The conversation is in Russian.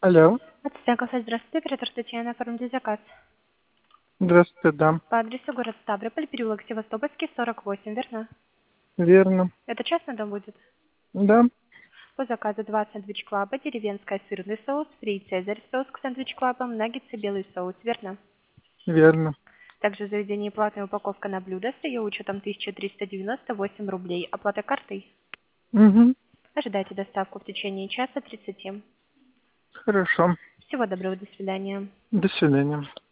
Алло. Отстеков, здравствуйте, оператор Татьяна, оформите заказ. Здравствуйте, да. По адресу город Ставрополь, переулок Севастопольский, 48, верно? Верно. Это частный дом будет? Да, По заказу 2 сэндвич-клаба, деревенская сырный соус, фри цезарь соус к сэндвич-клабам, наггетсы белый соус, верно? верно. Также в заведении платная упаковка на блюдо с ее учетом 1398 рублей. Оплата картой? Угу. Ожидайте доставку в течение часа 30. Хорошо. Всего доброго, до свидания. До свидания.